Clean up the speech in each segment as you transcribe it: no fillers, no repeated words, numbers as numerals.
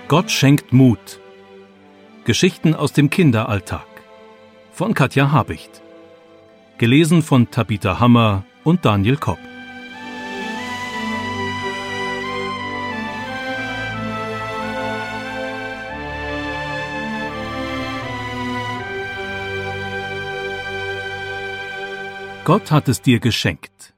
Gott schenkt Mut. Geschichten aus dem Kinderalltag von Katja Habicht. Gelesen von Tabitha Hammer und Daniel Kopp. Gott hat es dir geschenkt.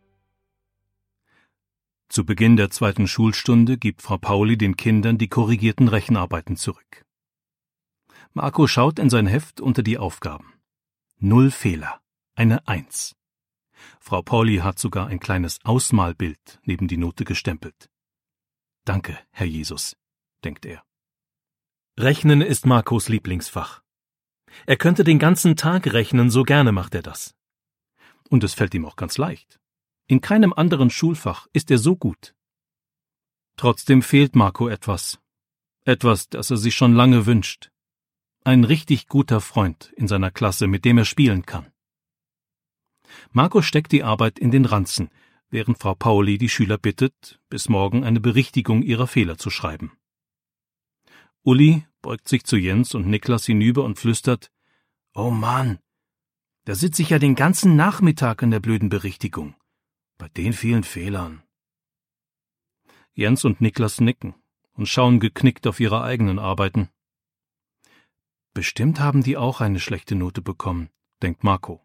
Zu Beginn der 2. Schulstunde gibt Frau Pauli den Kindern die korrigierten Rechenarbeiten zurück. Marco schaut in sein Heft unter die Aufgaben. 0 Fehler, eine 1. Frau Pauli hat sogar ein kleines Ausmalbild neben die Note gestempelt. Danke, Herr Jesus, denkt er. Rechnen ist Marcos Lieblingsfach. Er könnte den ganzen Tag rechnen, so gerne macht er das. Und es fällt ihm auch ganz leicht. In keinem anderen Schulfach ist er so gut. Trotzdem fehlt Marco etwas. Etwas, das er sich schon lange wünscht. Ein richtig guter Freund in seiner Klasse, mit dem er spielen kann. Marco steckt die Arbeit in den Ranzen, während Frau Pauli die Schüler bittet, bis morgen eine Berichtigung ihrer Fehler zu schreiben. Uli beugt sich zu Jens und Niklas hinüber und flüstert: »Oh Mann, da sitze ich ja den ganzen Nachmittag an der blöden Berichtigung. Bei den vielen Fehlern.« Jens und Niklas nicken und schauen geknickt auf ihre eigenen Arbeiten. Bestimmt haben die auch eine schlechte Note bekommen, denkt Marco.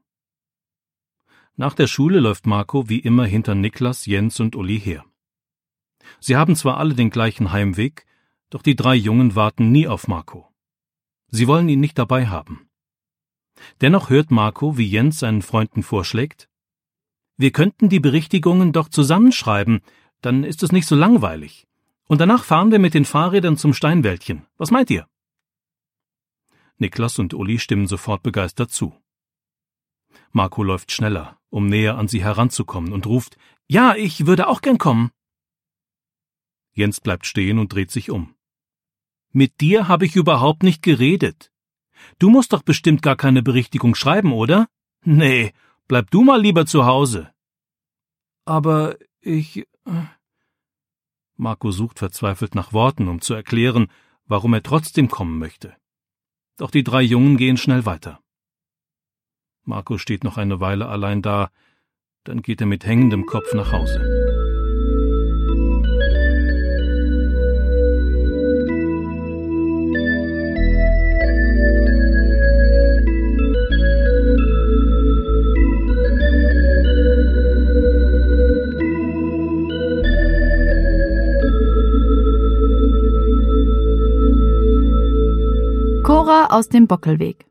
Nach der Schule läuft Marco wie immer hinter Niklas, Jens und Uli her. Sie haben zwar alle den gleichen Heimweg, doch die 3 Jungen warten nie auf Marco. Sie wollen ihn nicht dabei haben. Dennoch hört Marco, wie Jens seinen Freunden vorschlägt: »Wir könnten die Berichtigungen doch zusammenschreiben, dann ist es nicht so langweilig. Und danach fahren wir mit den Fahrrädern zum Steinwäldchen. Was meint ihr?« Niklas und Uli stimmen sofort begeistert zu. Marco läuft schneller, um näher an sie heranzukommen, und ruft: »Ja, ich würde auch gern kommen.« Jens bleibt stehen und dreht sich um. »Mit dir habe ich überhaupt nicht geredet. Du musst doch bestimmt gar keine Berichtigung schreiben, oder? Nee, bleib du mal lieber zu Hause.« »Aber ich...« Marco sucht verzweifelt nach Worten, um zu erklären, warum er trotzdem kommen möchte. Doch die 3 Jungen gehen schnell weiter. Marco steht noch eine Weile allein da, dann geht er mit hängendem Kopf nach Hause. Cora aus dem Bockelweg.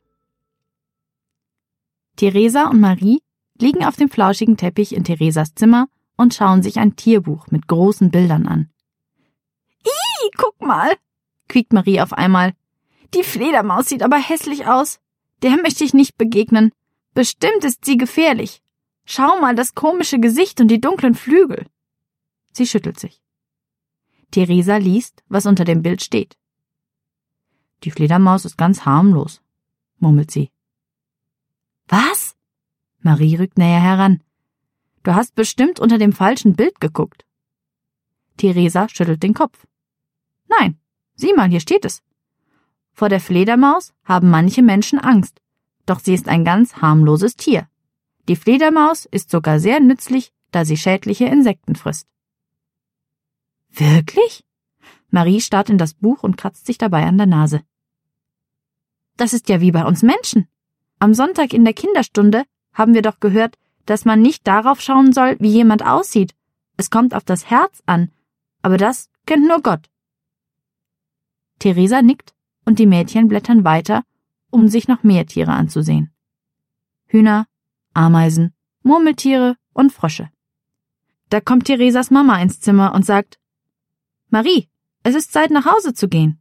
Theresa und Marie liegen auf dem flauschigen Teppich in Theresas Zimmer und schauen sich ein Tierbuch mit großen Bildern an. »Ih, guck mal«, quiekt Marie auf einmal. »Die Fledermaus sieht aber hässlich aus. Der möchte ich nicht begegnen. Bestimmt ist sie gefährlich. Schau mal das komische Gesicht und die dunklen Flügel.« Sie schüttelt sich. Theresa liest, was unter dem Bild steht. »Die Fledermaus ist ganz harmlos«, murmelt sie. »Was?« Marie rückt näher heran. »Du hast bestimmt unter dem falschen Bild geguckt.« Theresa schüttelt den Kopf. »Nein, sieh mal, hier steht es. Vor der Fledermaus haben manche Menschen Angst, doch sie ist ein ganz harmloses Tier. Die Fledermaus ist sogar sehr nützlich, da sie schädliche Insekten frisst.« »Wirklich?« Marie starrt in das Buch und kratzt sich dabei an der Nase. »Das ist ja wie bei uns Menschen. Am Sonntag in der Kinderstunde haben wir doch gehört, dass man nicht darauf schauen soll, wie jemand aussieht. Es kommt auf das Herz an, aber das kennt nur Gott.« Theresa nickt und die Mädchen blättern weiter, um sich noch mehr Tiere anzusehen. Hühner, Ameisen, Murmeltiere und Frösche. Da kommt Theresas Mama ins Zimmer und sagt: »Marie, es ist Zeit, nach Hause zu gehen.«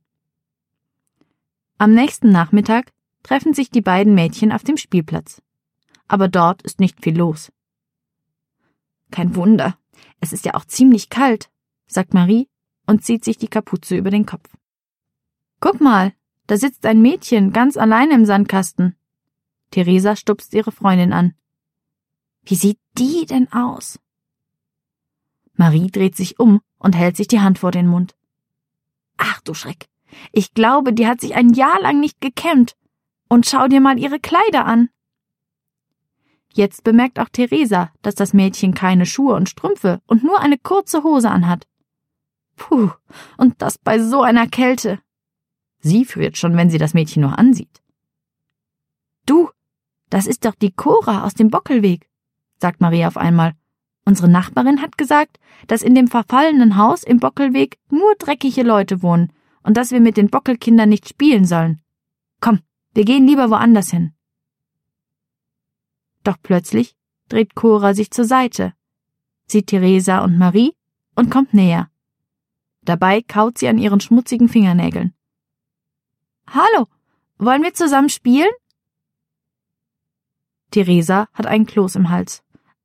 Am nächsten Nachmittag treffen sich die beiden Mädchen auf dem Spielplatz. Aber dort ist nicht viel los. »Kein Wunder, es ist ja auch ziemlich kalt«, sagt Marie und zieht sich die Kapuze über den Kopf. »Guck mal, da sitzt ein Mädchen ganz allein im Sandkasten.« Theresa stupst ihre Freundin an. »Wie sieht die denn aus?« Marie dreht sich um und hält sich die Hand vor den Mund. »Ach du Schreck, Ich glaube, die hat sich ein Jahr lang nicht gekämmt. Und schau dir mal ihre Kleider an. Jetzt bemerkt auch Theresa, dass das Mädchen keine Schuhe und Strümpfe und nur eine kurze Hose anhat. Puh, und das bei so einer Kälte. Sie friert schon, wenn sie das Mädchen nur ansieht. Du, das ist doch die Cora aus dem Bockelweg, sagt Marie auf einmal. Unsere Nachbarin hat gesagt, dass in dem verfallenen Haus im Bockelweg nur dreckige Leute wohnen und dass wir mit den Bockelkindern nicht spielen sollen. Komm, wir gehen lieber woanders hin. Doch plötzlich dreht Cora sich zur Seite, sieht Theresa und Marie und kommt näher. Dabei kaut sie an ihren schmutzigen Fingernägeln. Hallo, wollen wir zusammen spielen? Theresa hat einen Kloß im Hals.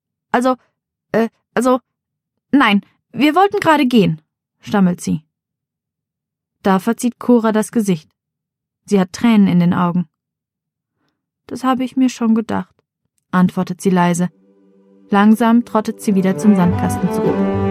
Nein, wir wollten gerade gehen, stammelt sie. Da verzieht Cora das Gesicht. Sie hat Tränen in den Augen. Das habe ich mir schon gedacht, antwortet sie leise. Langsam trottet sie wieder zum Sandkasten zurück.